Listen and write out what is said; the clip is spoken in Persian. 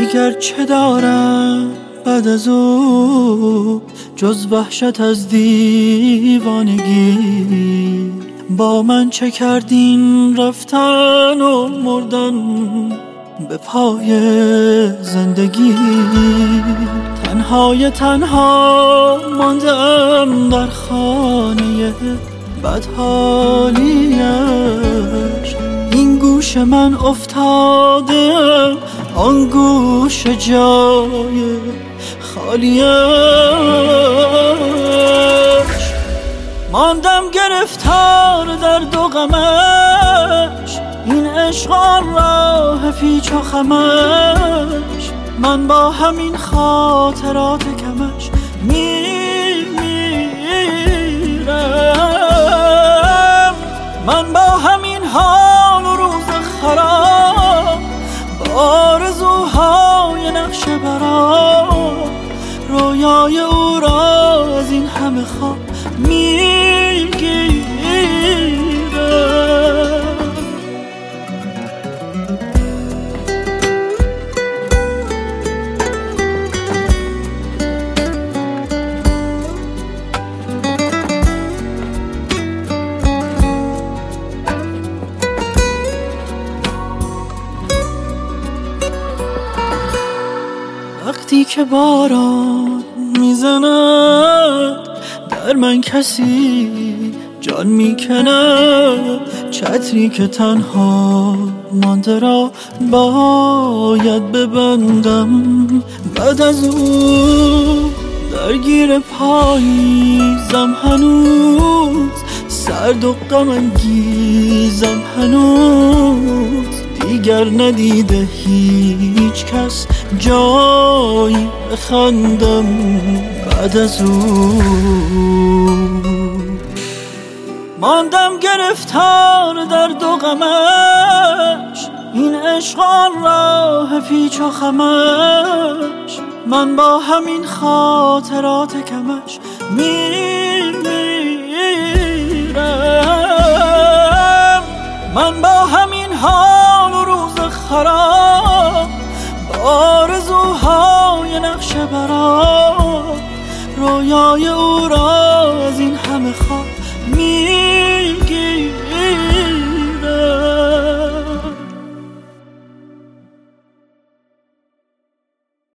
دیگر چه دارم بعد از او جز وحشت از دیوانگی؟ با من چه کردین رفتن و مردن به پای زندگی؟ تنها ماندم در خانه بدحالیش. این گوش من افتاده آن گوش جای خالیش. ماندم گرفتار در دو غمش، این عشق آن راه پیچ و خمش. من با همین خاطرات کمش میمیرم. من با همین حال و روز خراب، با آرزوهای نقش برام، رویای او را از این همه خواب میگیرم. وقتی که باران میزند در من، کسی جان میکند. چتری که تنها مانده را باید ببندم. بعد از او درگیر پاییزم هنوز، سرد و غم انگیزم هنوز. دیگر ندیده هیچ کس جایی بخندم بعد از او. ماندم گرفتار در دو غمش، این عشق آن راه پیچ و خمش. من با همین خاطرات کمش میمیرم. من با همین حال و روز خراب، با آرزوهای نقش برام، رویای او را از این همه خواب